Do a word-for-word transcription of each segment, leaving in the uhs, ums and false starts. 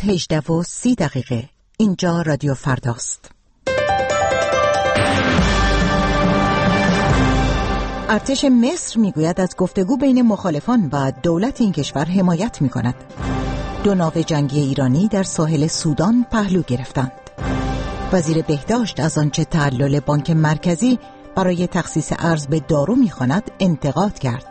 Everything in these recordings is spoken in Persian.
هجده و سی دقیقه. اینجا رادیو فرداست. ارتش مصر میگوید از گفتگو بین مخالفان و دولت این کشور حمایت میکند. دو ناو جنگی ایرانی در ساحل سودان پهلو گرفتند. وزیر بهداشت از آنچه تعلل بانک مرکزی برای تخصیص ارز به دارو میخواند انتقاد کرد.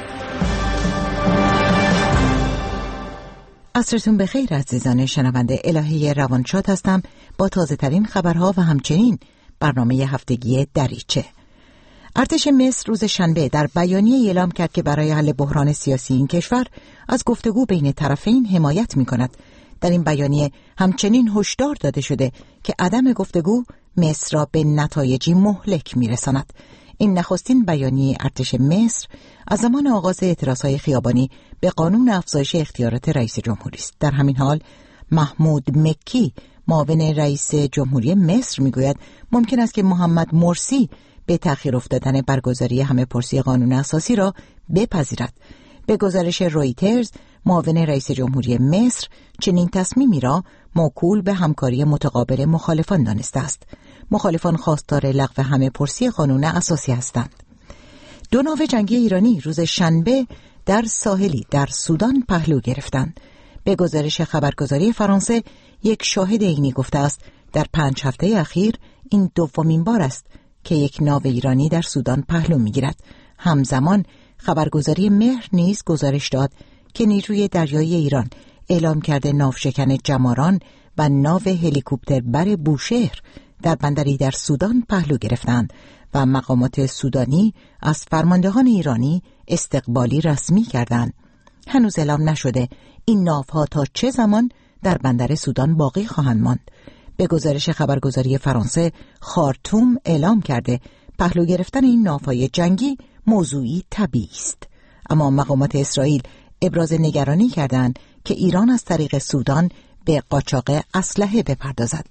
عصرتون بخیر عزیزان شنونده. الهه روانشاد هستم با تازه ترین خبرها و همچنین برنامه هفتگی دریچه. ارتش مصر روز شنبه در بیانیه اعلام کرد که برای حل بحران سیاسی این کشور از گفتگو بین طرفین حمایت می‌کند. در این بیانیه همچنین هشدار داده شده که عدم گفتگو مصر را به نتایجی مهلک می‌رساند. این نخستین بیانیه ارتش مصر از زمان آغاز اعتراضهای خیابانی به قانون افزایش اختیارات رئیس جمهوری است. در همین حال محمود مکی معاون رئیس جمهوری مصر میگوید ممکن است که محمد مرسی به تأخیر افتادن برگزاری همه‌پرسی قانون اساسی را بپذیرد. به گزارش رویترز معاون رئیس جمهوری مصر چنین تصمیمی را موکول به همکاری متقابل مخالفان دانسته است. مخالفان خواستار لغو همه‌پرسی قانون اساسی هستند. دو ناو جنگی ایرانی روز شنبه در ساحلی در سودان پهلو گرفتند. به گزارش خبرگزاری فرانسه یک شاهد عینی گفته است در پنج هفته اخیر این دومین بار است که یک ناو ایرانی در سودان پهلو می‌گیرد. همزمان خبرگزاری مهر نیز گزارش داد که نیروی دریایی ایران اعلام کرده ناوشکن جماران و ناو هلیکوپتر بر بوشهر در بندری در سودان پهلو گرفتند و مقامات سودانی از فرماندهان ایرانی استقبالی رسمی کردند. هنوز اعلام نشده این ناوها تا چه زمان در بندر سودان باقی خواهند ماند. به گزارش خبرگزاری فرانسه خارتوم اعلام کرده پهلو گرفتن این ناوهای جنگی موضوعی طبیعی است، اما مقامات اسرائیل ابراز نگرانی کردند که ایران از طریق سودان به قاچاق اسلحه بپردازد.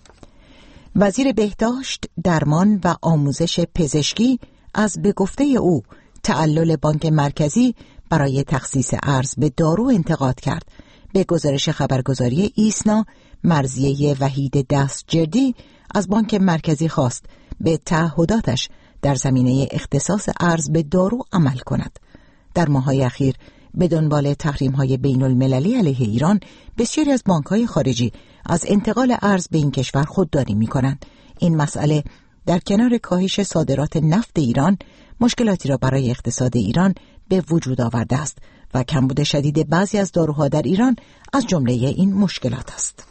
وزیر بهداشت، درمان و آموزش پزشکی از به گفته او تعلل بانک مرکزی برای تخصیص ارز به دارو انتقاد کرد. به گزارش خبرگزاری ایسنا مرضیه وحید دستجردی از بانک مرکزی خواست به تعهداتش در زمینه اختصاص ارز به دارو عمل کند. در ماه‌های اخیر به دنبال تحریم‌های بین‌المللی علیه ایران بسیاری از بانک‌های خارجی از انتقال ارز به این کشور خودداری می‌کنند. این مسئله در کنار کاهش صادرات نفت ایران مشکلاتی را برای اقتصاد ایران به وجود آورده است و کمبود شدید بعضی از داروها در ایران از جمله این مشکلات است.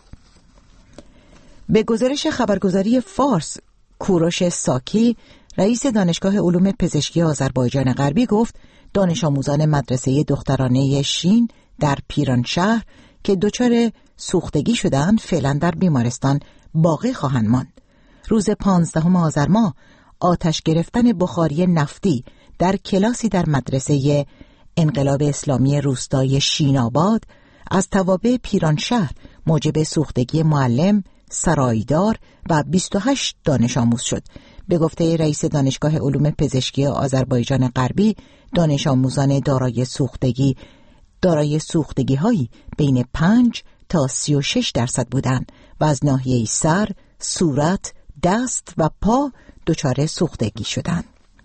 به گزارش خبرگزاری فارس، کوروش ساکی رئیس دانشگاه علوم پزشکی آذربایجان غربی گفت دانش آموزان مدرسه دخترانه شین در پیرانشهر که دچار سوختگی شدند فعلا در بیمارستان باقی خواهند ماند. روز پانزدهم آذر ماه آتش گرفتن بخاری نفتی در کلاسی در مدرسه انقلاب اسلامی روستای شیناباد از توابع پیرانشهر موجب سوختگی معلم، سرایدار و بیست و هشت دانش آموز شد. به گفته رئیس دانشگاه علوم پزشکی آذربایجان غربی، دانش آموزان دارای سوختگی دارای سوختگی هایی بین پنج تا سی و شش درصد بودند و از ناحیه سر، صورت، دست و پا دچار سوختگی شدند.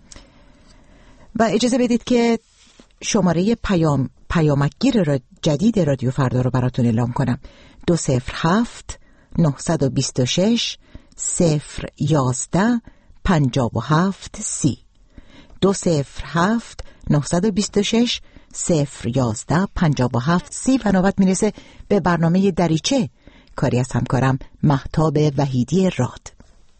و اجازه بدید که شماره پیام پیامکگیر را جدید رادیو فردا رو براتون اعلام کنم. دو صفر هفت نهصد و بیست و شش صفر یازده پنجاه و هفت سی دو صفر هفت نهصد و بیست و شش صفر یازده پنجاه و هفت سی و نوبت میرسه به برنامه دریچه، کاری از همکارم مهتاب وحیدی راد.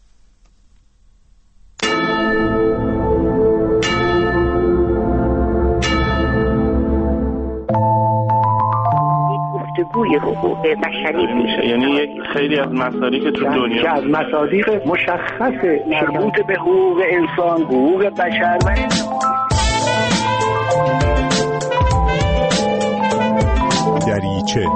گفتگوی حقوق بشری میشه، یعنی یک خیلی از مصادیق تو دنیا که از مصادیق مشخص مربوط به حقوق انسان، حقوق بشر و دریچه.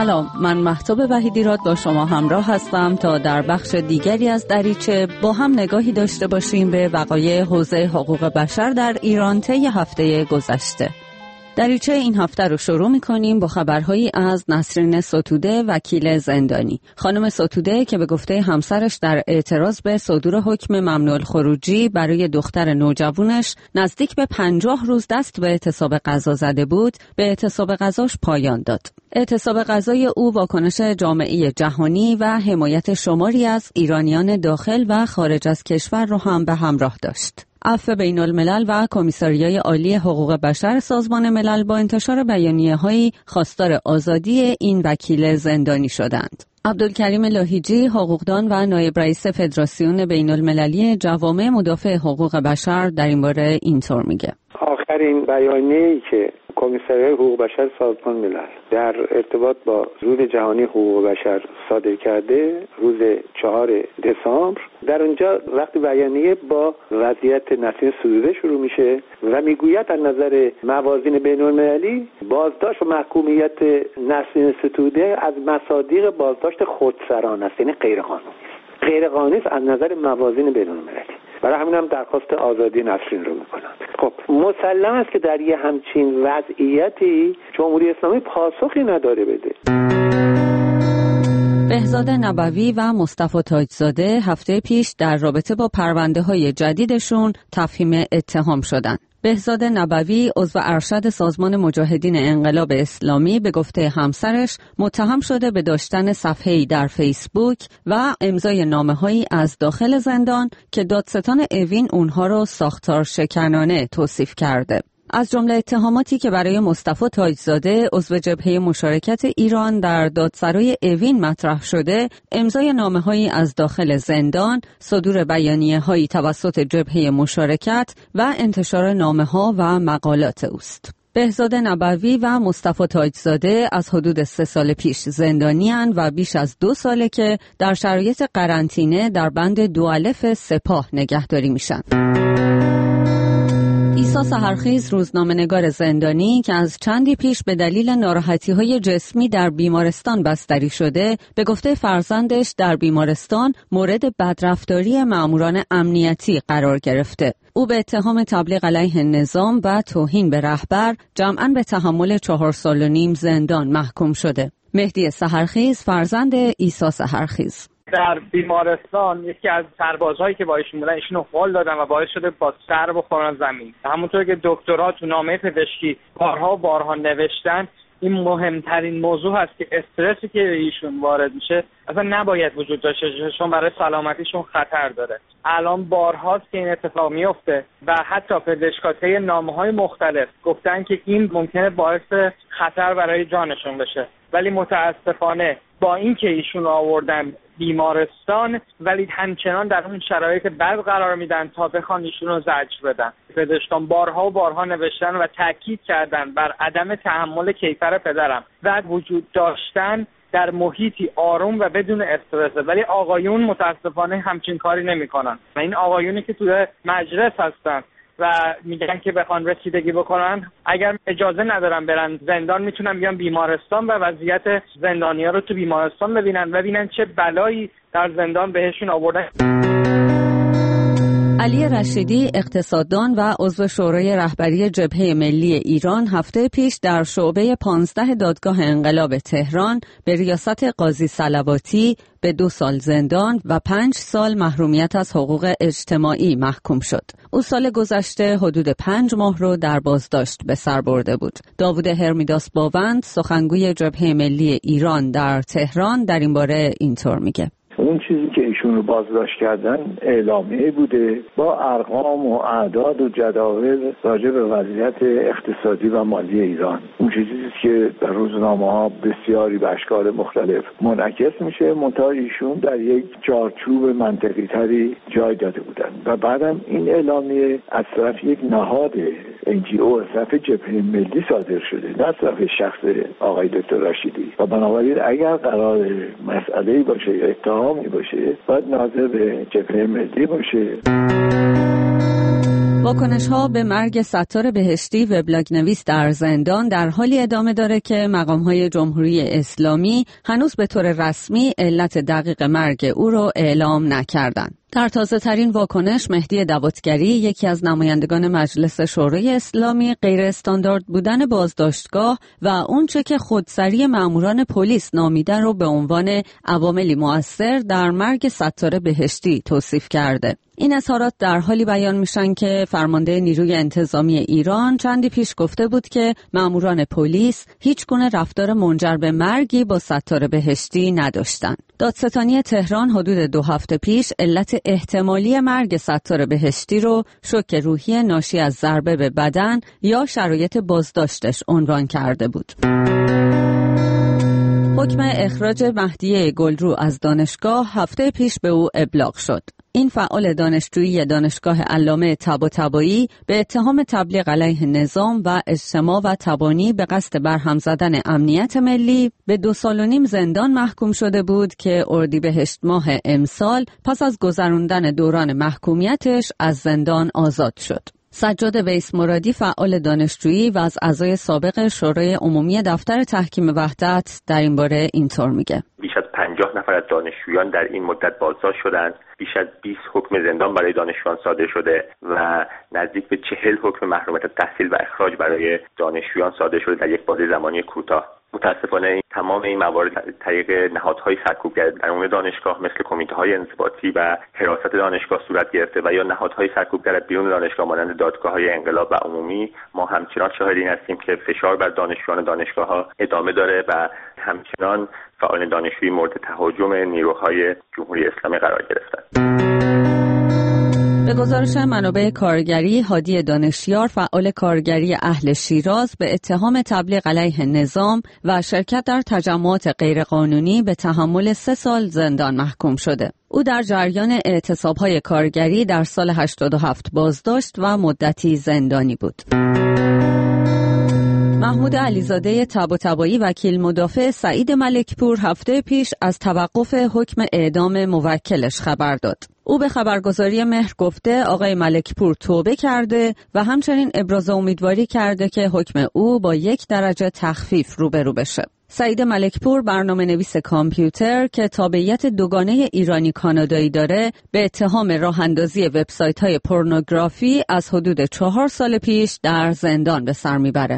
سلام، من مهتاب وحیدیراد با شما همراه هستم تا در بخش دیگری از دریچه با هم نگاهی داشته باشیم به وقایع حوزه حقوق بشر در ایران طی هفته گذشته. دریچه این هفته رو شروع می‌کنیم با خبرهایی از نسرین ستوده، وکیل زندانی. خانم ستوده که به گفته همسرش در اعتراض به صدور حکم ممنوع الخروجی برای دختر نوجوانش نزدیک به پنجاه روز دست به اعتصاب قضا زده بود، به اعتصاب قضاش پایان داد. اعتصاب قضای او واکنش جامعه جهانی و حمایت شماری از ایرانیان داخل و خارج از کشور رو هم به همراه داشت. عفو بین الملل و کمیساریای عالی حقوق بشر سازمان ملل با انتشار بیانیه‌هایی خواستار آزادی این وکیل زندانی شدند. عبدالکریم لاهیجی، حقوقدان و نایب رئیس فدراسیون بین المللی جوامع مدافع حقوق بشر در این باره اینطور میگه: آخرین بیانیه‌ای که کمیساریای حقوق بشر سازمان ملل در ارتباط با روز جهانی حقوق بشر صادر کرده روز چهار دسامبر، در اونجا وقتی بیانیه با وضعیت نسرین ستوده شروع میشه و میگوید از نظر موازین بین المللی بازداشت و محکومیت نسرین ستوده از مصادیق بازداشت خودسران است، یعنی غیر قانونی است. غیر قانونی است از نظر موازین بین المللی. برای همین هم درخواست آزادی نسرین رو میکنن. خب مسلم است که در یه همچین وضعیتی جمهوری اسلامی پاسخی نداره بده. بهزاد نبوی و مصطفی تاجزاده هفته پیش در رابطه با پرونده‌های جدیدشون تفهیم اتهام شدند. بهزاد نبوی عضو ارشد سازمان مجاهدین انقلاب اسلامی به گفته همسرش متهم شده به داشتن صفحه‌ای در فیسبوک و امضای نامه‌هایی از داخل زندان که دادستان اوین اونها رو ساختار شکنانه توصیف کرده. از جمله اتهاماتی که برای مصطفی تاجزاده عضو جبهه مشارکت ایران در دادسرای اوین مطرح شده، امضای نامه‌هایی از داخل زندان، صدور بیانیه‌هایی توسط جبهه مشارکت و انتشار نامه‌ها و مقالات اوست. بهزاد نبوی و مصطفی تاجزاده از حدود سه سال پیش زندانی‌اند و بیش از دو ساله که در شرایط قرنطینه در بند دو الف سپاه نگهداری میشن. عیسی سحرخیز، روزنامه‌نگار زندانی که از چندی پیش به دلیل ناراحتی‌های جسمی در بیمارستان بستری شده، به گفته فرزندش در بیمارستان مورد بدرفتاری ماموران امنیتی قرار گرفته. او به اتهام تبلیغ علیه نظام و توهین به رهبر جمعاً به تحمل چهار سال و نیم زندان محکوم شده. مهدی سحرخیز، فرزند عیسی سحرخیز: در بیمارستان یکی از سربازهایی که با ایشون بودن ایشونو فال دادن و باعث شده با سر بخورن زمین. همونطور که دکترها تو نامه پزشکی بارها و بارها نوشتن، این مهمترین موضوع هست که استرسی که ایشون وارد میشه اصلا نباید وجود داشته باشه، چون برای سلامتیشون خطر داره. الان بارهاست که این اتفاق میفته و حتی پزشکاته نامه‌های مختلف گفتن که این ممکنه باعث خطر برای جانشون بشه، ولی متاسفانه با این که ایشون آوردن بیمارستان ولی همچنان در اون شرایط بد قرار میدن تا بخوان ایشون رو زجر بدن. پزشکان بارها و بارها نوشتن و تاکید کردن بر عدم تحمل کیفر پدرم و وجود داشتن در محیطی آروم و بدون استرس، ولی آقایون متاسفانه همچین کاری نمیکنن و این آقایونی که توی مجلس هستن و میگن که بخوان رسیدگی بکنن، اگر اجازه ندارن برن زندان میتونن بیان بیمارستان و وضعیت زندانی‌ها رو تو بیمارستان ببینن و ببینن چه بلایی در زندان بهشون آوردن. علی رشیدی، اقتصاددان و عضو شورای رهبری جبهه ملی ایران، هفته پیش در شعبه پانزده دادگاه انقلاب تهران به ریاست قاضی صلواتی به دو سال زندان و پنج سال محرومیت از حقوق اجتماعی محکوم شد. او سال گذشته حدود پنج ماه رو در بازداشت به سر برده بود. داوود هرمیداس باوند، سخنگوی جبهه ملی ایران در تهران، در این باره اینطور میگه: اون چیزی که ایشون رو بازداشت کردن اعلامیه بوده با ارقام و اعداد و جداول راجع به وضعیت اقتصادی و مالی ایران. اون چیزی که در روزنامه ها بسیاری به اشکال مختلف منعکس میشه، منتها ایشون در یک چارچوب منطقی تری جای داده بودن و بعدم این اعلامیه از طرف یک نهاد ان جی او از طرف جبهه ملی صادر شده، نه از طرف شخص آقای دکتر رشیدی. و بنابراین اگر قرار مسئله‌ای باشه یا اتهامی باشه باید ناظر به جبهه ملی باشه. واکنش‌ها به مرگ ستار بهشتی وبلاگ نویس در زندان در حالی ادامه داره که مقام‌های جمهوری اسلامی هنوز به طور رسمی علت دقیق مرگ او رو اعلام نکردند. در تازه ترین واکنش مهدی دواتگری، یکی از نمایندگان مجلس شورای اسلامی، غیر استاندارد بودن بازداشتگاه و اونچه که خودسری ماموران پلیس نامیده رو به عنوان عواملی مؤثر در مرگ ستار بهشتی توصیف کرده. این اظهارات در حالی بیان میشن که فرمانده نیروی انتظامی ایران چندی پیش گفته بود که ماموران پلیس هیچ گونه رفتار منجر به مرگی با ستار بهشتی نداشتند. دادستانی تهران حدود دو هفته پیش علت احتمالی مرگ ستار بهشتی رو شوک روحی ناشی از ضربه به بدن یا شرایط بازداشتش عنوان کرده بود. حکم اخراج مهدی گلرو از دانشگاه هفته پیش به او ابلاغ شد. این فعال دانشجویی دانشگاه علامه طباطبایی به اتهام تبلیغ علیه نظام و اجتماع و تبانی به قصد برهم زدن امنیت ملی به دو سال و نیم زندان محکوم شده بود که اردیبهشت ماه امسال پس از گذراندن دوران محکومیتش از زندان آزاد شد. سجاد ویس مرادی، فعال دانشجویی و از اعضای سابق شورای عمومی دفتر تحکیم وحدت، در این باره اینطور میگه: بیش از پنجاه نفر از دانشجویان در این مدت بازداشت شدند. بیش از بیست حکم زندان برای دانشجویان صادر شده و نزدیک به چهل حکم محرومیت از تحصیل و اخراج برای دانشجویان صادر شده در یک بازه زمانی کوتاه. متاسفانه تمام این موارد طریق نهادهای سرکوبگر درون دانشگاه مثل کمیته‌های انضباطی و حراست دانشگاه صورت گرفته و یا نهادهای سرکوبگر بیرون دانشگاه مانند دادگاه‌های انقلاب و عمومی. ما همچنان شاهد این هستیم که فشار بر دانشجویان دانشگاه‌ها ادامه داره و همچنان فعال دانشجویی مورد تهاجم نیروهای جمهوری اسلامی قرار گرفتند. به گزارش منابع کارگری، هادی دانشیار، فعال کارگری اهل شیراز، به اتهام تبلیغ علیه نظام و شرکت در تجمعات غیرقانونی به تحمل سه سال زندان محکوم شده. او در جریان اعتصاب‌های کارگری در سال هشتاد و هفت بازداشت و مدتی زندانی بود. محمود علیزاده طباطبایی، وکیل مدافع سعید ملکپور، هفته پیش از توقف حکم اعدام موکلش خبر داد. او به خبرگزاری مهر گفته آقای ملکپور توبه کرده و همچنین ابراز امیدواری کرده که حکم او با یک درجه تخفیف روبرو بشه. سعید ملکپور، برنامه نویس کامپیوتر که تابعیت دوگانه ایرانی کانادایی داره، به اتهام راه اندازی وبسایت های پورنوگرافی از حدود چهار سال پیش در زندان به سر میبره.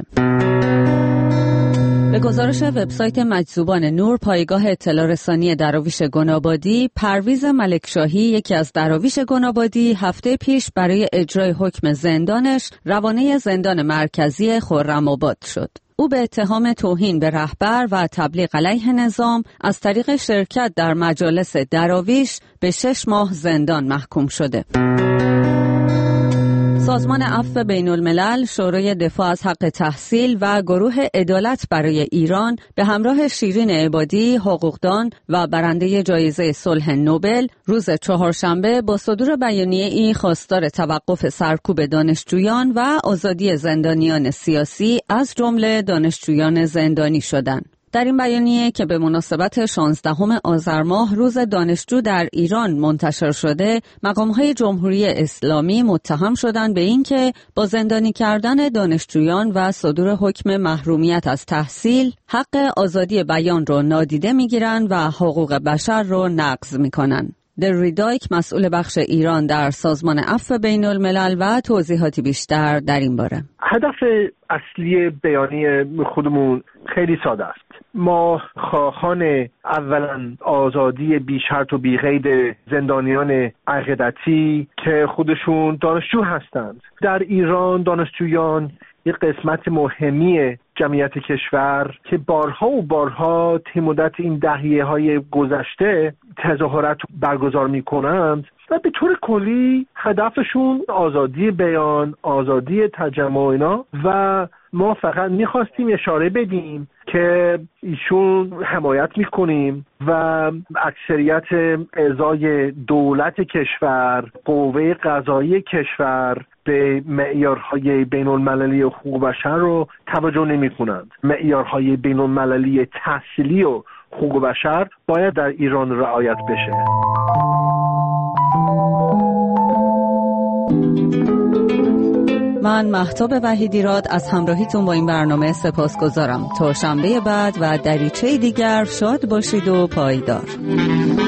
به گزارش وبسایت مجذوبان نور، پایگاه اطلاع رسانی دراویش گنابادی، پرویز ملکشاهی، یکی از دراویش گنابادی، هفته پیش برای اجرای حکم زندانش روانه زندان مرکزی خرم‌آباد شد. او به اتهام توهین به رهبر و تبلیغ علیه نظام از طریق شرکت در مجالس دراویش به شش ماه زندان محکوم شده. سازمان عفو بین الملل، شورای دفاع از حق تحصیل و گروه عدالت برای ایران به همراه شیرین عبادی، حقوقدان و برنده جایزه صلح نوبل، روز چهارشنبه با صدور بیانیه‌ای خواستار توقف سرکوب دانشجویان و آزادی زندانیان سیاسی از جمله دانشجویان زندانی شدند. در این بیانیه که به مناسبت شانزدهم آذر ماه روز دانشجو در ایران منتشر شده، مقام‌های جمهوری اسلامی متهم شدند به اینکه با زندانی کردن دانشجویان و صدور حکم محرومیت از تحصیل، حق آزادی بیان رو نادیده می‌گیرند و حقوق بشر رو نقض می‌کنند. دریدایک، مسئول بخش ایران در سازمان عفو بین الملل، و توضیحاتی بیشتر در این باره. هدف اصلی بیانیه خودمون خیلی ساده است. ما خواهان اولا آزادی بی شرط و بی قید زندانیان عقیدتی که خودشون دانشجو هستند. در ایران دانشجویان یک قسمت مهمی جمعیت کشور که بارها و بارها طی مدت این دهیه های گذشته تظاهرات برگزار می کنند و به طور کلی هدفشون آزادی بیان، آزادی تجمع اینا، و ما فقط میخواستیم اشاره بدیم که ایشون حمایت میکنیم و اکثریت اعضای دولت کشور، قوه قضایی کشور به معیارهای بین المللی حقوق بشر رو توجه نمی کنند. معیارهای بین المللی تحصیلی و حقوق بشر باید در ایران رعایت بشه. من مهتاب وحیدیراد از همراهیتون با این برنامه سپاسگزارم. تا شنبه بعد و دریچه دیگر شاد باشید و پایدار.